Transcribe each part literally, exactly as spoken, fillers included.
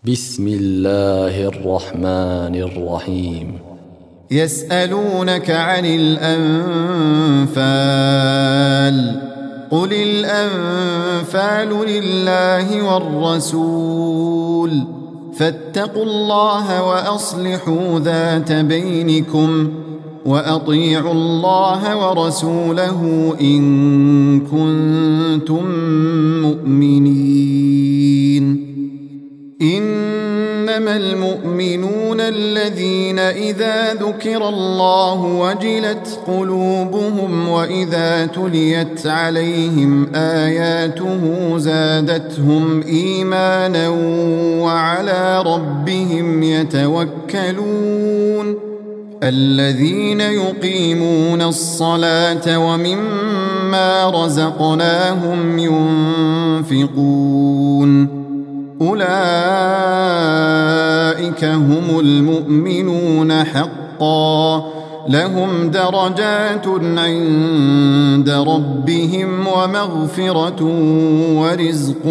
بسم الله الرحمن الرحيم. يسألونك عن الأنفال قل الأنفال لله والرسول فاتقوا الله وأصلحوا ذات بينكم وأطيعوا الله ورسوله إن كنتم مؤمنين. إنما المؤمنون الذين إذا ذكر الله وجلت قلوبهم وإذا تليت عليهم آياته زادتهم إيمانا وعلى ربهم يتوكلون. الذين يقيمون الصلاة ومما رزقناهم ينفقون أولئك هم المؤمنون حقا لهم درجات عند ربهم ومغفرة ورزق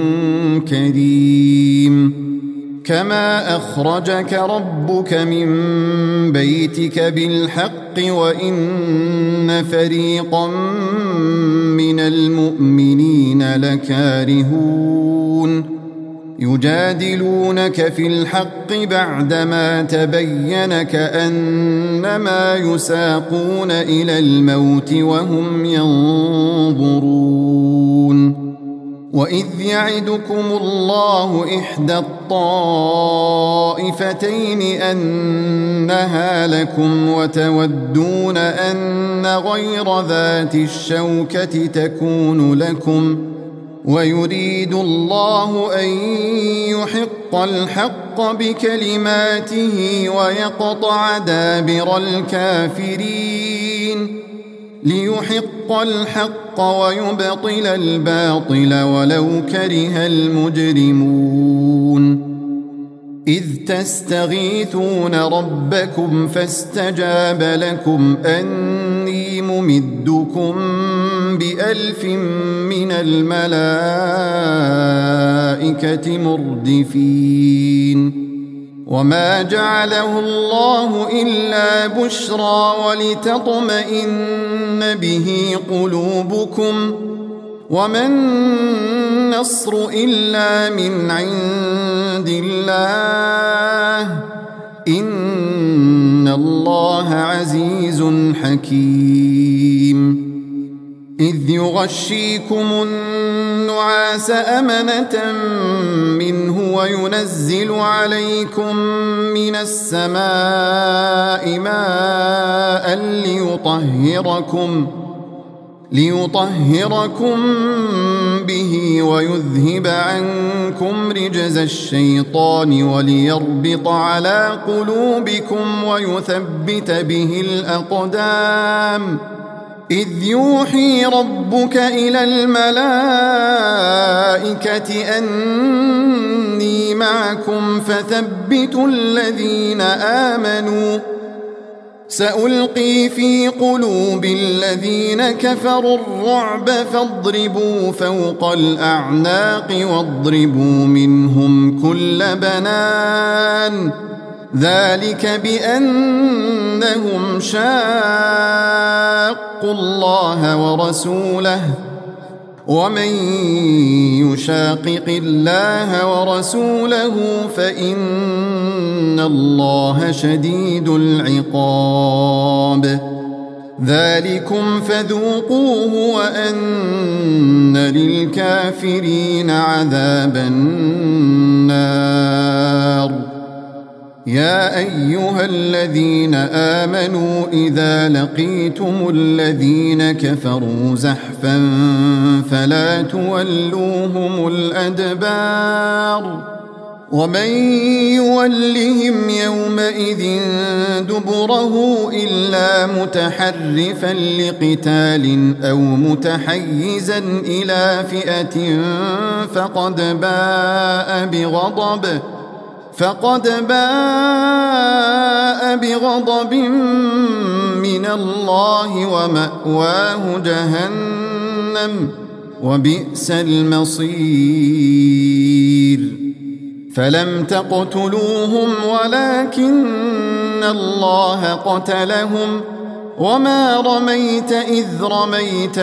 كريم. كما أخرجك ربك من بيتك بالحق وإن فريقا من المؤمنين لكارهون يجادلونك في الحق بعدما تبين كأنما يساقون إلى الموت وهم ينظرون. وإذ يعدكم الله إحدى الطائفتين أنها لكم وتودون أن غير ذات الشوكة تكون لكم ويريد الله أن يحق الحق بكلماته ويقطع دابر الكافرين ليحق الحق ويبطل الباطل ولو كره المجرمون. إذ تستغيثون ربكم فاستجاب لكم أني ممدكم بألف من الملائكة مردفين. وما جعله الله إلا بشرى ولتطمئن به قلوبكم وما النصر إلا من عند الله إن الله عزيز حكيم. إذ يغشيكم النعاس أمنة منه وينزل عليكم من السماء ماء ليطهركم ليطهركم به ويذهب عنكم رجز الشيطان وليربط على قلوبكم ويثبت به الأقدام. إذ يوحي ربك إلى الملائكة أني معكم فثبتوا الذين آمنوا سألقي في قلوب الذين كفروا الرعب فاضربوا فوق الأعناق واضربوا منهم كل بنان ذلك بأنهم شاقوا الله ورسوله ومن يشاقق الله ورسوله فإن الله شديد العقاب. ذلكم فذوقوه وأن للكافرين عذاب النار. يا أيها الذين آمنوا إذا لقيتم الذين كفروا زحفا فلا تولوهم الأدبار ومن يولهم يومئذ دبره إلا متحرفا لقتال أو متحيزا إلى فئة فقد باء بغضب فقد باء بغضب من الله ومأواه جهنم وبئس المصير. فلم تقتلوهم ولكن الله قتلهم وما رميت إذ رميت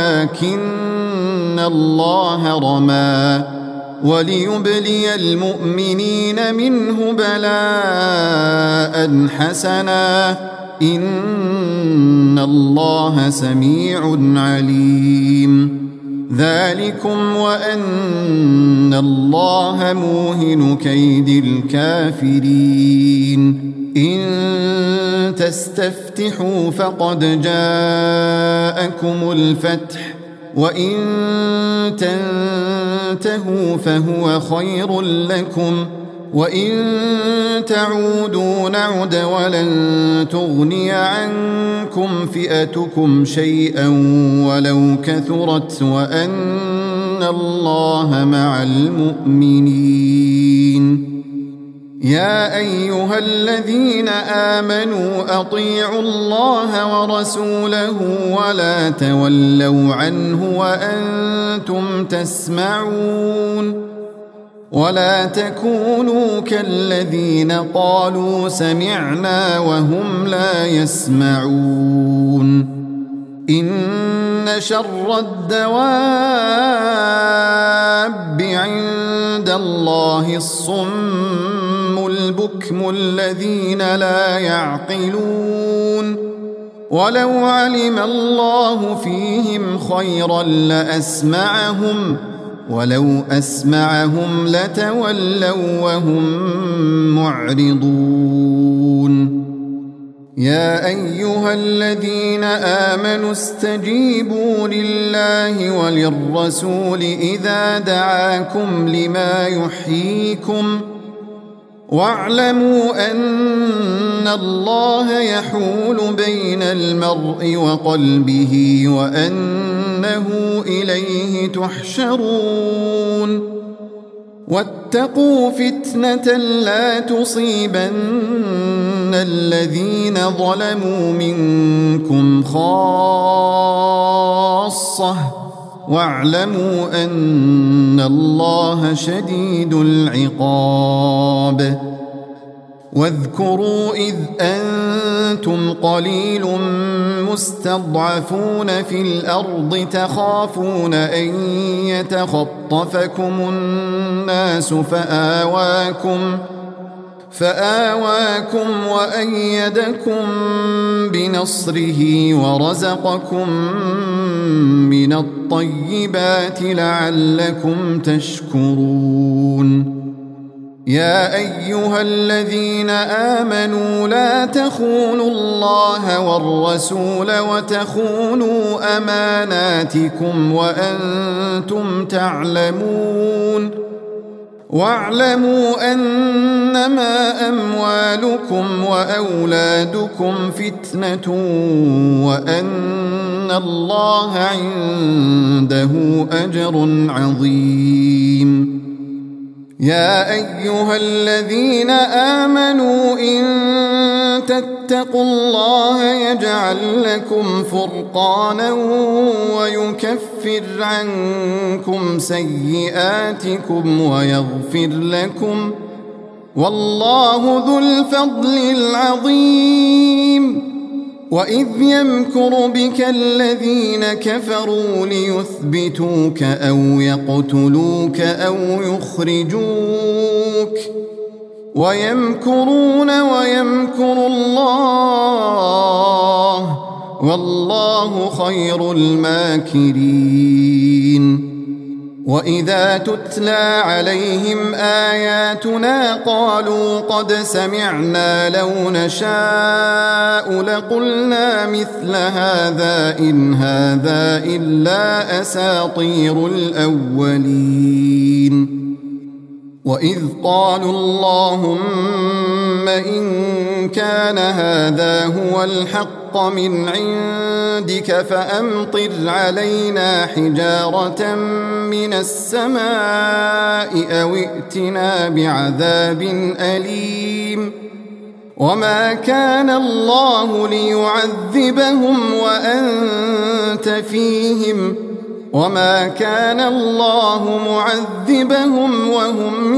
ولكن الله رمى وليبلي المؤمنين منه بلاء حسنا إن الله سميع عليم ذلكم وأن الله موهن كيد الكافرين إن تستفتحوا فقد جاءكم الفتح وإن تنتهوا فهو خير لكم وإن تعودوا نعد ولن تغني عنكم فئتكم شيئا ولو كثرت وأن الله مع المؤمنين يا أيها الذين آمنوا أطيعوا الله ورسوله ولا تولوا عنه وأنتم تسمعون ولا تكونوا كالذين قالوا سمعنا وهم لا يسمعون إن شر الدواب عند الله الصم البكم الذين لا يعقلون ولو علم الله فيهم خيرا لأسمعهم ولو أسمعهم لتولوا وهم معرضون يا أيها الذين آمنوا استجيبوا لله وللرسول إذا دعاكم لما يحييكم واعلموا أن الله يحول بين المرء وقلبه وأنه إليه تحشرون واتقوا فتنة لا تصيبن الذين ظلموا منكم خاصة واعلموا أن الله شديد العقاب واذكروا إذ أنتم قليل مستضعفون في الأرض تخافون أن يتخطفكم الناس فآواكم فآواكم وأيدكم بنصره ورزقكم من الطيبات لعلكم تشكرون يا أيها الذين آمنوا لا تخونوا الله والرسول وتخونوا أماناتكم وأنتم تعلمون واعلموا أنما أموالكم وأولادكم فتنة وأن الله عنده أجر عظيم يا أيها الذين آمنوا إن تتقوا الله يجعل لكم فرقانا ويكفر عنكم سيئاتكم ويغفر لكم والله ذو الفضل العظيم وإذ يمكر بك الذين كفروا ليثبتوك أو يقتلوك أو يخرجوك ويمكرون ويمكر الله والله خير الماكرين وإذا تتلى عليهم آياتنا قالوا قد سمعنا لو نشاء لقلنا مثل هذا إن هذا إلا أساطير الأولين وإذ قالوا اللهم إن كان هذا هو الحق من عندك فأمطر علينا حجارة من السماء أو ائتنا بعذاب أليم وما كان الله ليعذبهم وأنت فيهم وما كان الله معذبهم وهم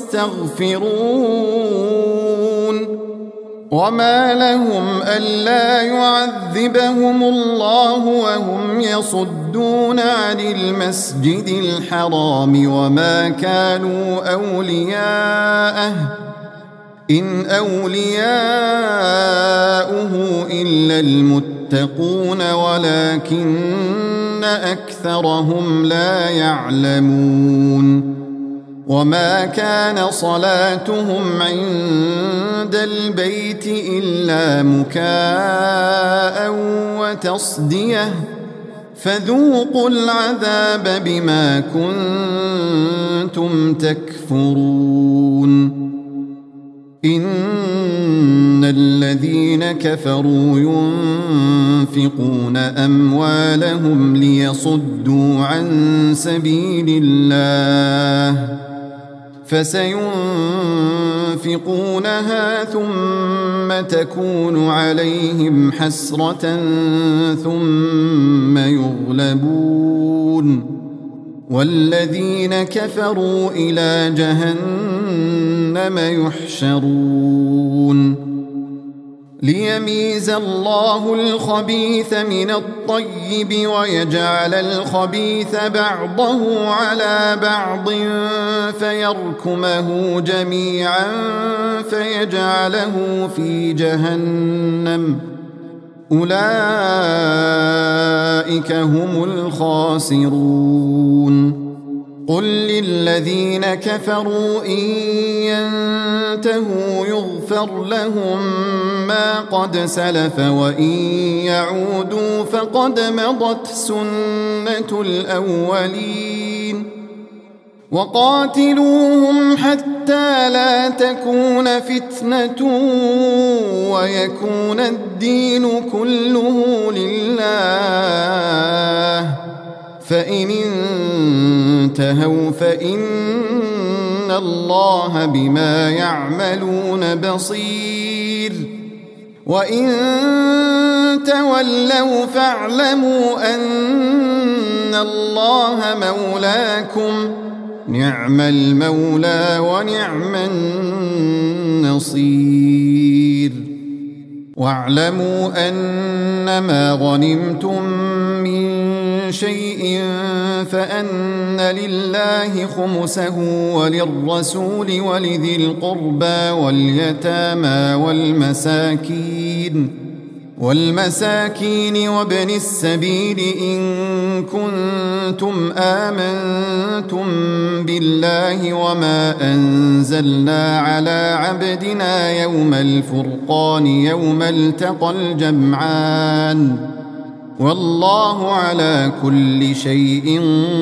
يستغفرون وما لهم ألا يعذبهم الله وهم يصدون عن المسجد الحرام وما كانوا أولياءه إن أولياؤه إلا المتقون ولكن أكثرهم لا يعلمون وما كان صلاتهم عند البيت إلا مكاء وتصدية فذوقوا العذاب بما كنتم تكفرون إن الذين كفروا ينفقون أموالهم ليصدوا عن سبيل الله فسينفقونها ثم تكون عليهم حسرة ثم يغلبون والذين كفروا إلى جهنم يحشرون ليميز الله الخبيث من الطيب ويجعل الخبيث بعضه على بعض فيركمه جميعا فيجعله في جهنم أولئك هم الخاسرون قل للذين كفروا إن ينتهوا يغفر لهم ما قد سلف وإن يعودوا فقد مضت سنة الأولين وقاتلوهم حتى لا تكون فتنة ويكون الدين كله لله فإن انتهوا فإن الله بما يعملون بصير وإن تولوا فاعلموا أن الله مولاكم نعم المولى ونعم النصير واعلموا أنما غنمتم من شيء فأن لله خمسه وللرسول ولذي القربى واليتامى والمساكين والمساكين وابن السبيل إن كنتم آمنتم بالله وما أنزلنا على عبدنا يوم الفرقان يوم التقى الجمعان والله على كل شيء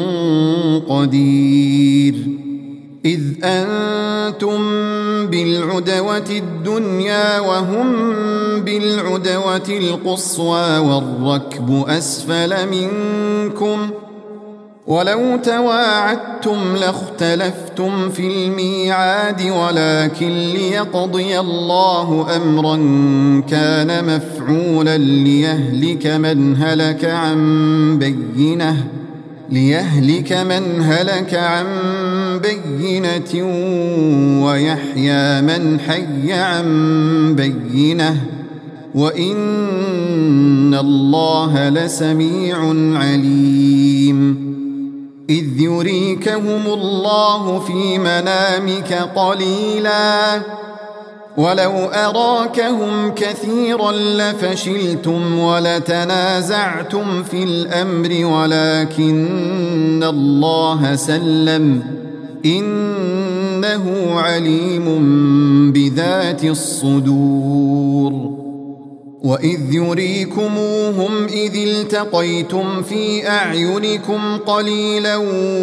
قدير إذ أنتم بالعدوة الدنيا وهم بالعدوة القصوى والركب أسفل منكم ولو تواعدتم لاختلفتم في الميعاد ولكن ليقضي الله أمرا كان مفعولا ليهلك من هلك عن بينه ليهلك من هلك عن بينة ويحيى من حي عن بينة وإن الله لسميع عليم إذ يريكهم الله في منامك قليلا ولو أراكهم كثيرا لفشلتم ولتنازعتم في الأمر ولكن الله سلم إنه عليم بذات الصدور وإذ يريكموهم إذ التقيتم في أعينكم قليلا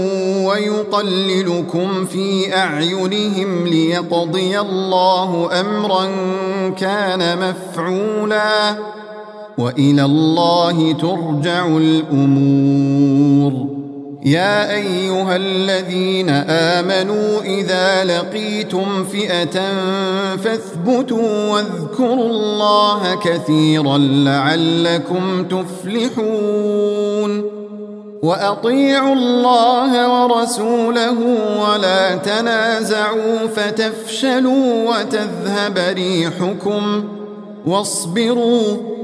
ويقللكم في أعينهم ليقضي الله أمرا كان مفعولا وإلى الله ترجع الأمور يا أيها الذين آمنوا إذا لقيتم فئة فاثبتوا واذكروا الله كثيرا لعلكم تفلحون وأطيعوا الله ورسوله ولا تنازعوا فتفشلوا وتذهب ريحكم واصبروا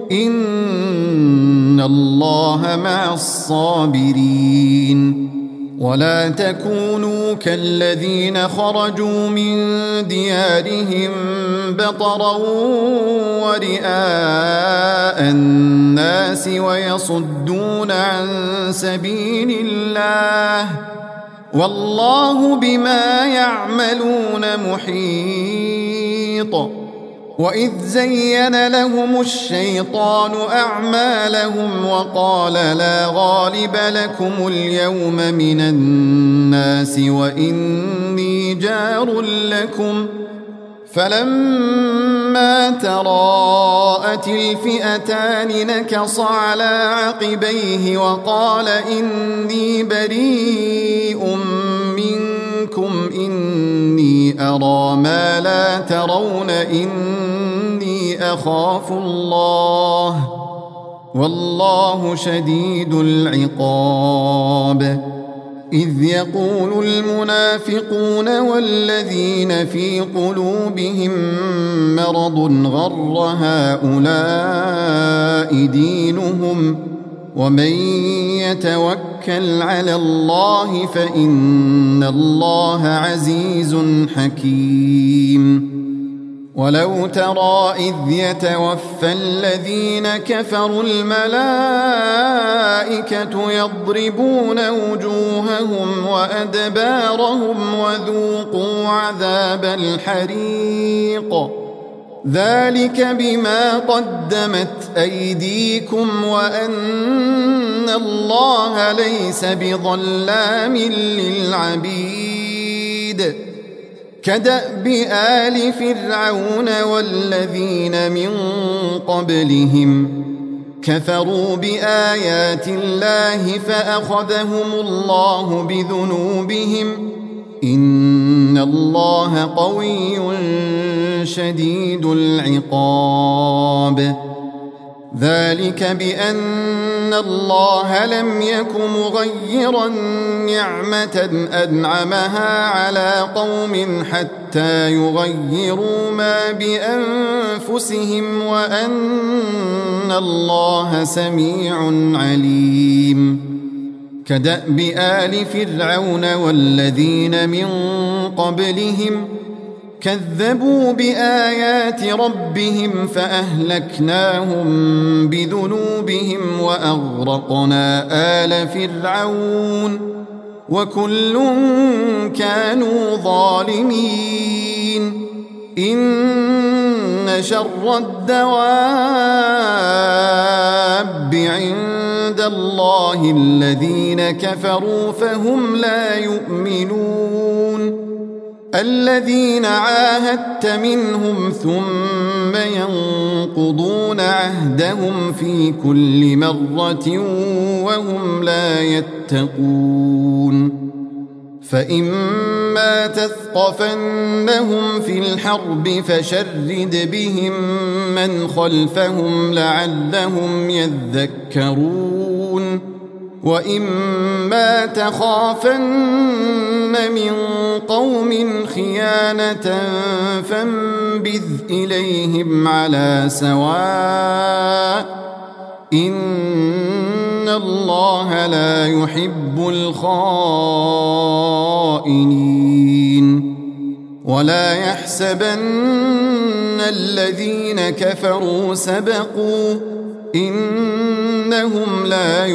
إن الله مع الصابرين ولا تكونوا كالذين خرجوا من ديارهم بطرا ورئاء الناس ويصدون عن سبيل الله والله بما يعملون محيط. وإذ زين لهم الشيطان أعمالهم وقال لا غالب لكم اليوم من الناس وإني جار لكم فلما تراءت الفئتان نكص على عقبيه وقال إني بريء منكم إني أرى ما لا ترون إني أخاف الله والله شديد العقاب. إذ يقول المنافقون والذين في قلوبهم مرض غر هؤلاء دينهم ومن يتوكل على الله فإن الله عزيز حكيم. ولو ترى إذ يتوفى الذين كفروا الملائكة يضربون وجوههم وأدبارهم وذوقوا عذاب الحريق ذلك بما قدمت أيديكم وأن الله ليس بظلام للعبيد. كدأب آل فرعون والذين من قبلهم كفروا بآيات الله فأخذهم الله بذنوبهم إن الله قوي شديد العقاب. ذلك بأن الله لم يك مغيرا نعمة أنعمها على قوم حتى يغيروا ما بأنفسهم وأن الله سميع عليم. كدأب آل فرعون والذين من قبلهم كذبوا بآيات ربهم فأهلكناهم بذنوبهم وأغرقنا آل فرعون وكل كانوا ظالمين. إن شر الدواب عند الله الذين كفروا فهم لا يؤمنون. الذين عاهدت منهم ثم ينقضون عهدهم في كل مرة وهم لا يتقون. فإما تثقفنهم في الحرب فشرد بهم من خلفهم لعلهم يذكرون. وإما تخافن من قوم خيانة فانبذ إليهم على سواء إن الله لا يحب الخائنين. ولا يحسبن الذين كفروا سبقوا إنهم لا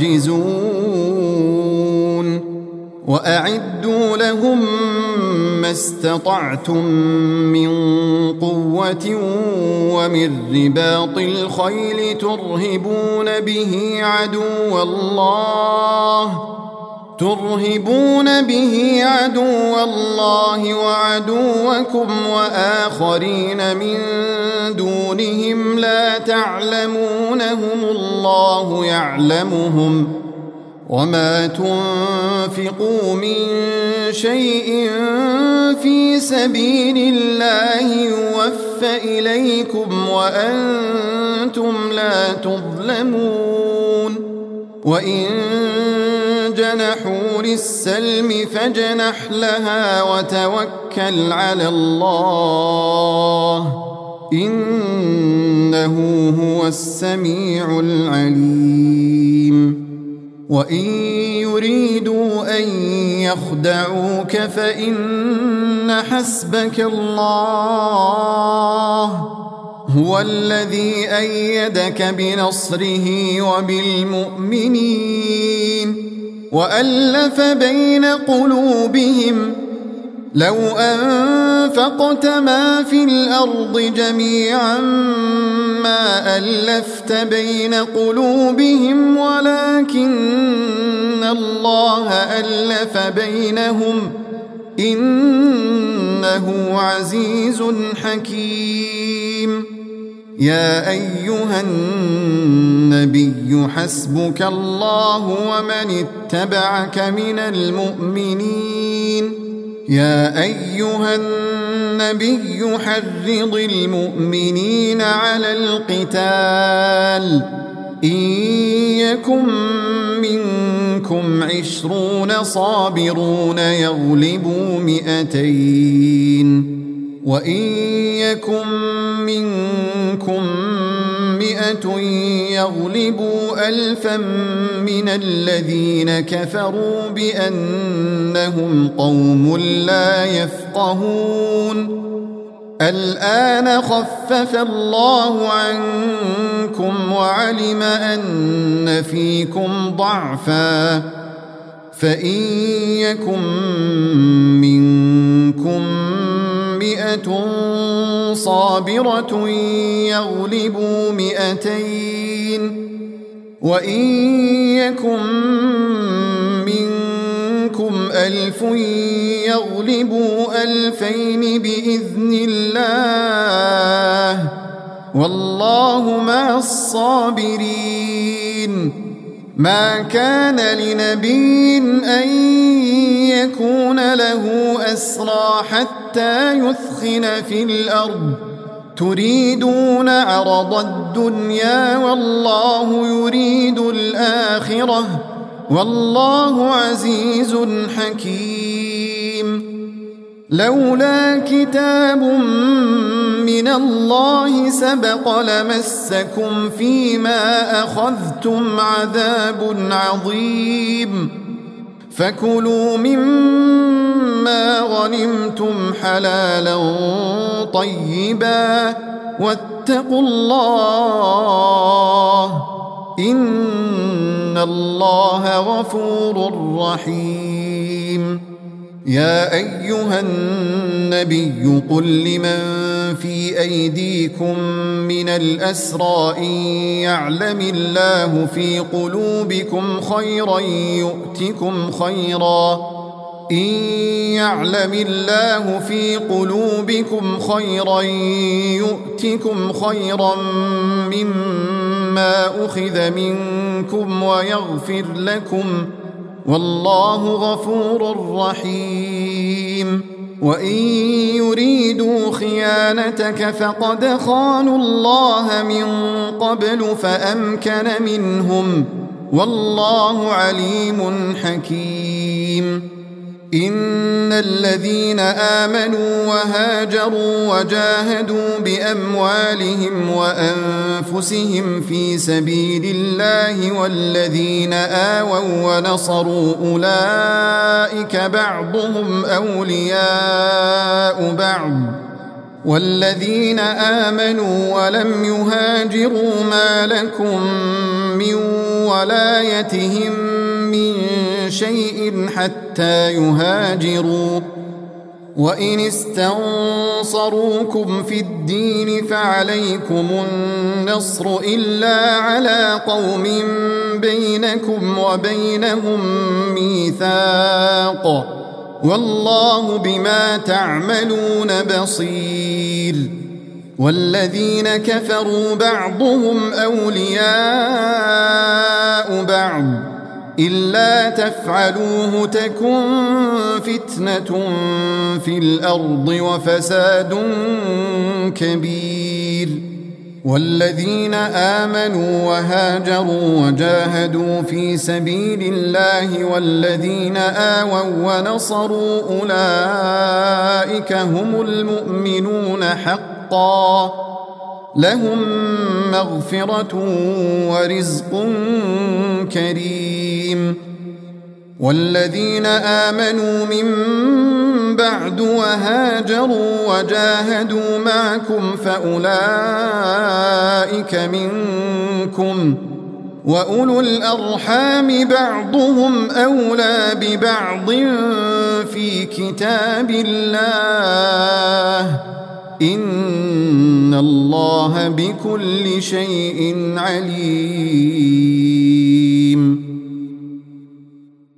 يعجزون. وأعدوا لهم ما استطعتم من قوة ومن رباط الخيل ترهبون به عدو الله ترهبون به عدو الله وعدوكم وآخرين من دونهم لا تعلمونهم الله يعلمهم وما تنفقوا من شيء في سبيل الله يوفى إليكم وأنتم لا تظلمون. وإن جنحوا للسلم فاجنح لها وتوكل على الله إنه هو السميع العليم وإن يريدوا أن يخدعوك فإن حسبك الله هو الذي أيدك بنصره وبالمؤمنين وألف بين قلوبهم لو أنفقت ما في الأرض جميعا ما ألفت بين قلوبهم ولكن الله ألف بينهم إنه عزيز حكيم يا أيها النبي حسبك الله ومن اتبعك من المؤمنين يا أيها النبي حرض المؤمنين على القتال إن يكن منكم عشرون صابرون يغلبوا مئتين وإن يكن منكم مئة يغلبوا ألفا من الذين كفروا بأنهم قوم لا يفقهون الآن خفف الله عنكم وعلم أن فيكم ضعفا فإن يكن منكم مئة صابرة يغلبوا مئتين وإن يكن منكم ألف يغلبوا ألفين بإذن الله والله مع الصابرين ما كان لنبي أن يكون له أسرى حتى يثخن في الأرض تريدون عرض الدنيا والله يريد الآخرة والله عزيز حكيم لولا كتاب من الله سبق لمسكم فيما أخذتم عذاب عظيم فكلوا مما غنمتم حلالا طيبا واتقوا الله إن الله غفور رحيم يا أيها النبي قل لمن في أيديكم من الأسرى إن يعلم الله في قلوبكم خيرا يؤتكم خيرا إن يعلم الله في قلوبكم خيرا يؤتكم خيرا مما أخذ منكم ويغفر لكم والله غفور رحيم وإن يريدوا خيانتك فقد خانوا الله من قبل فأمكن منهم والله عليم حكيم إن الذين آمنوا وهاجروا وجاهدوا بأموالهم وأنفسهم في سبيل الله والذين آووا ونصروا أولئك بعضهم أولياء بعض والذين آمنوا ولم يهاجروا ما لكم من ولايتهم من شيء حتى يهاجروا وإن استنصروكم في الدين فعليكم النصر إلا على قوم بينكم وبينهم ميثاق والله بما تعملون بصير والذين كفروا بعضهم أولياء بعض إلا تفعلوه تكن فتنة في الأرض وفساد كبير والذين آمنوا وهاجروا وجاهدوا في سبيل الله والذين آووا ونصروا أولئك هم المؤمنون حقا لهم مغفرة ورزق كريم والذين آمنوا من بعد وهاجروا وجاهدوا معكم فأولئك منكم وأولو الأرحام بعضهم أولى ببعض في كتاب الله إن الله بكل شيء عليم.